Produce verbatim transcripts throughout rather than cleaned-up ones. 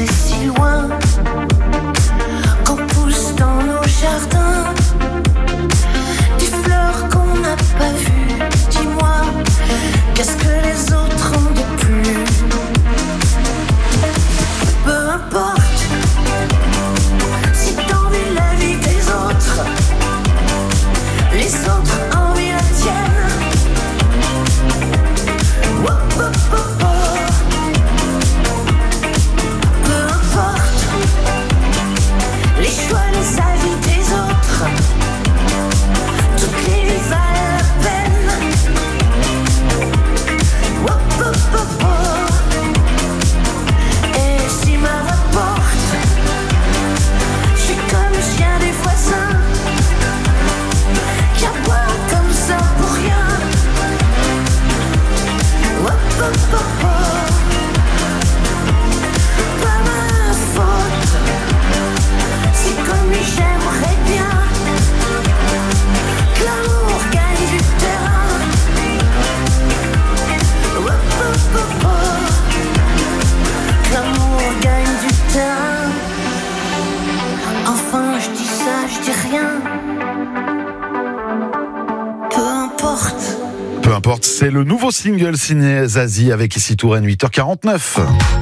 c'est si loin. Qu'on pousse dans nos jardins des fleurs qu'on n'a pas vues. Dis-moi, qu'est-ce que les autres ont de plus? Peu importe si t'envies la vie des autres, les autres envient la tienne. Oh, oh, oh, oh. Peu importe les choix, les avis des autres, toutes les vies valent la peine. Oh, oh, oh, oh. Et si ma rapporte, je suis comme le chien des voisins qui aboie comme ça pour rien. Oh, oh, oh, oh. Pas ma faute, si comme lui j'aimerais bien que l'amour gagne du terrain. Oh, oh, oh, oh. Que l'amour gagne du terrain. Enfin je dis ça, je dis rien. Peu importe. Peu importe, c'est le nouveau single signé Zazie avec ici Touraine, huit heures quarante-neuf.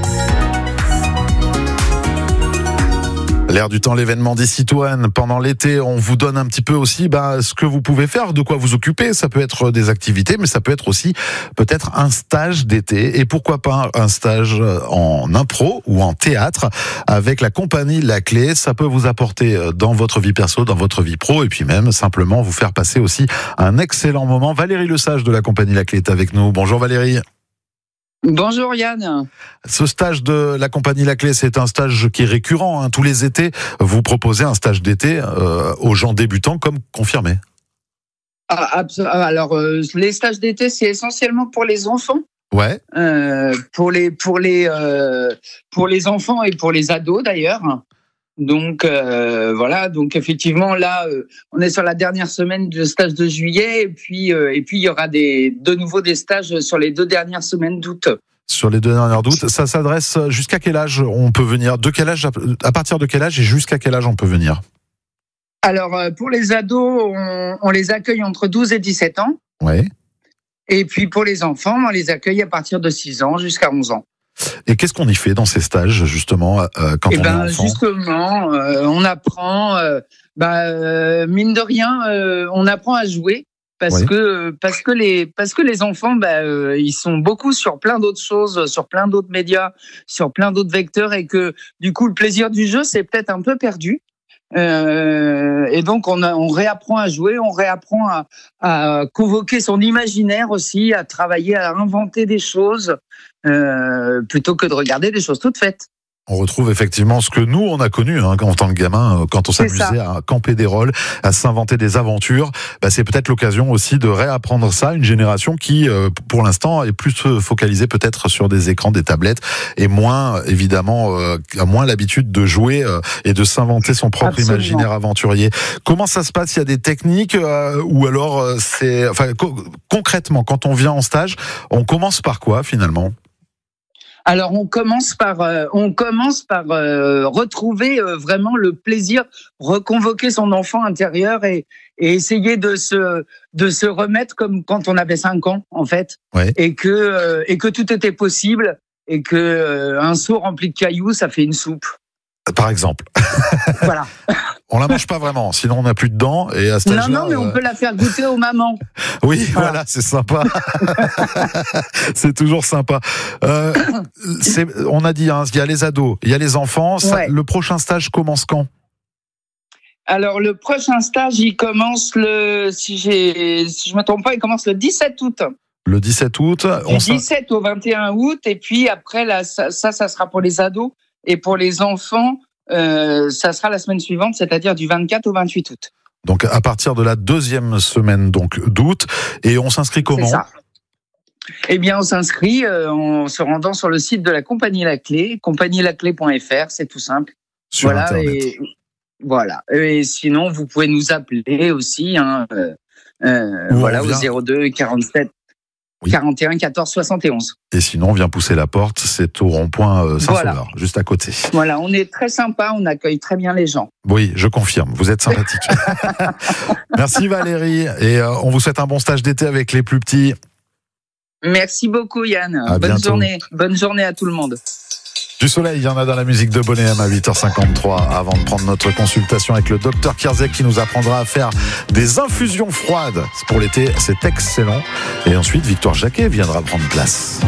L'air du temps, l'événement d'ici Touraine. Pendant l'été, on vous donne un petit peu aussi bah, ce que vous pouvez faire, de quoi vous occuper. Ça peut être des activités, mais ça peut être aussi peut-être un stage d'été. Et pourquoi pas un stage en impro ou en théâtre avec la compagnie La Clé. Ça peut vous apporter dans votre vie perso, dans votre vie pro, et puis même simplement vous faire passer aussi un excellent moment. Valérie Lesage de la compagnie La Clé est avec nous. Bonjour Valérie. Bonjour Yann. Ce stage de la compagnie La Clé, c'est un stage qui est récurrent. Hein. Tous les étés, vous proposez un stage d'été euh, aux gens débutants comme confirmés. Ah, alors, euh, les stages d'été, c'est essentiellement pour les enfants. Ouais. Euh, pour les pour les euh, pour les enfants et pour les ados d'ailleurs. Donc euh, voilà. Donc effectivement, là, euh, on est sur la dernière semaine de stage de juillet, et puis euh, et puis il y aura des de nouveau des stages sur les deux dernières semaines d'août. Sur les deux dernières d'août, ça s'adresse jusqu'à quel âge on peut venir? De quel âge, à partir de quel âge et jusqu'à quel âge on peut venir? Alors pour les ados, on, on les accueille entre douze et dix-sept ans. Ouais. Et puis pour les enfants, on les accueille à partir de six ans jusqu'à onze ans. Et qu'est-ce qu'on y fait dans ces stages, justement, euh, quand eh on ben, est enfant? Justement, euh, on apprend, euh, bah, euh, mine de rien, euh, on apprend à jouer parce Oui. que parce que les parce que les enfants, bah, euh, ils sont beaucoup sur plein d'autres choses, sur plein d'autres médias, sur plein d'autres vecteurs, et que du coup, le plaisir du jeu, c'est peut-être un peu perdu. Euh, et donc on, a, on réapprend à jouer, on réapprend à, à convoquer son imaginaire aussi, à travailler, à inventer des choses, euh, plutôt que de regarder des choses toutes faites. On retrouve effectivement ce que nous, on a connu hein, en tant que gamin, quand on s'amusait à camper des rôles, à s'inventer des aventures. Bah, c'est peut-être l'occasion aussi de réapprendre ça, une génération qui, euh, pour l'instant, est plus focalisée peut-être sur des écrans, des tablettes, et moins, évidemment, euh, a moins l'habitude de jouer euh, et de s'inventer son propre Absolument. imaginaire aventurier. Comment ça se passe? Il y a des techniques euh, ou alors euh, c'est... Enfin, co- concrètement, quand on vient en stage, on commence par quoi finalement? Alors on commence par euh, on commence par euh, retrouver euh, vraiment le plaisir, reconvoquer son enfant intérieur et, et essayer de se de se remettre comme quand on avait cinq ans en fait, Ouais. et que euh, et que tout était possible, et que euh, un seau rempli de cailloux ça fait une soupe. Par exemple. Voilà. On la mange pas vraiment, sinon on n'a plus de dents. Et à cet Non âge-là, non mais on euh, peut la faire goûter aux mamans. Oui, voilà, Voilà. c'est sympa. C'est toujours sympa. Euh, c'est, on a dit, hein, il y a les ados, il y a les enfants. Ça, Ouais. Le prochain stage commence quand? Alors le prochain stage il commence le si j'ai si je me trompe pas il commence le dix-sept août. Le dix-sept août. Du On s'in- dix-sept au vingt et un août, et puis après, là, ça, ça, ça sera pour les ados, et pour les enfants, euh, ça sera la semaine suivante, c'est-à-dire du vingt-quatre au vingt-huit août. Donc à partir de la deuxième semaine donc d'août, et on s'inscrit comment? C'est ça. Eh bien, on s'inscrit euh, en se rendant sur le site de la compagnie La Clé, compagnie laclé point f r, c'est tout simple. Sur voilà, Internet. et voilà. Et sinon, vous pouvez nous appeler aussi, hein, euh, euh, Ou on voilà, au vient- zéro deux quarante-sept. Oui. quarante et un quatorze soixante et onze. Et sinon, on vient pousser la porte, c'est au rond-point euh, Saint-Sauveur, voilà. Juste à côté. Voilà, on est très sympa, on accueille très bien les gens. Oui, je confirme, vous êtes sympathique. Merci Valérie, et euh, on vous souhaite un bon stage d'été avec les plus petits. Merci beaucoup Yann, à bonne bientôt. journée, bonne journée à tout le monde. Du soleil, il y en a dans la musique de Bonnet M à huit heures cinquante-trois avant de prendre notre consultation avec le docteur Kierzek qui nous apprendra à faire des infusions froides. Pour l'été, c'est excellent. Et ensuite, Victoire Jacquet viendra prendre place.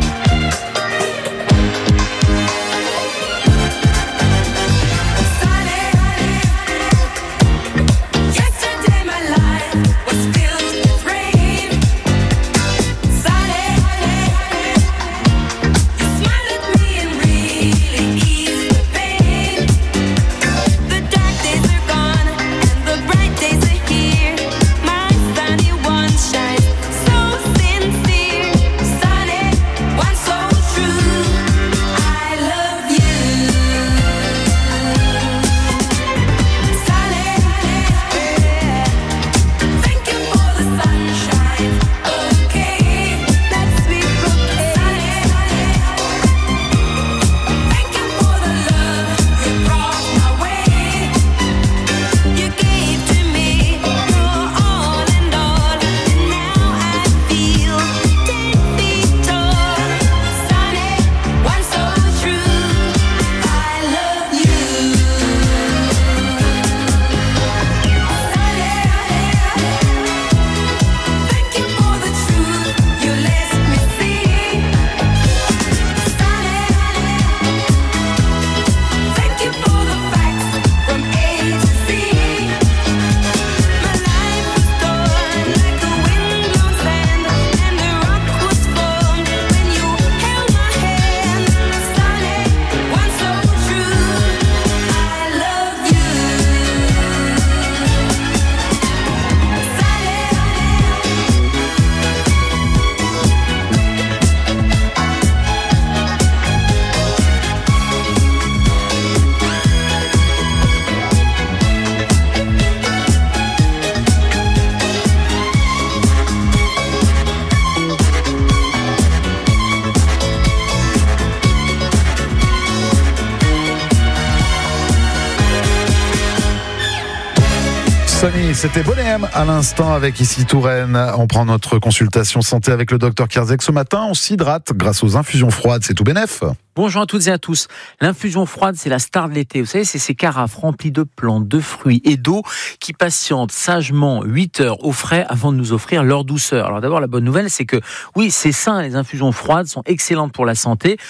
Sony, c'était Bonnet M à l'instant avec ici Touraine. On prend notre consultation santé avec le docteur Kierzek. Ce matin, on s'hydrate grâce aux infusions froides. C'est tout bénef. Bonjour à toutes et à tous. L'infusion froide, c'est la star de l'été. Vous savez, c'est ces carafes remplies de plantes, de fruits et d'eau qui patientent sagement huit heures au frais avant de nous offrir leur douceur. Alors d'abord, la bonne nouvelle, c'est que oui, c'est sain, les infusions froides sont excellentes pour la santé.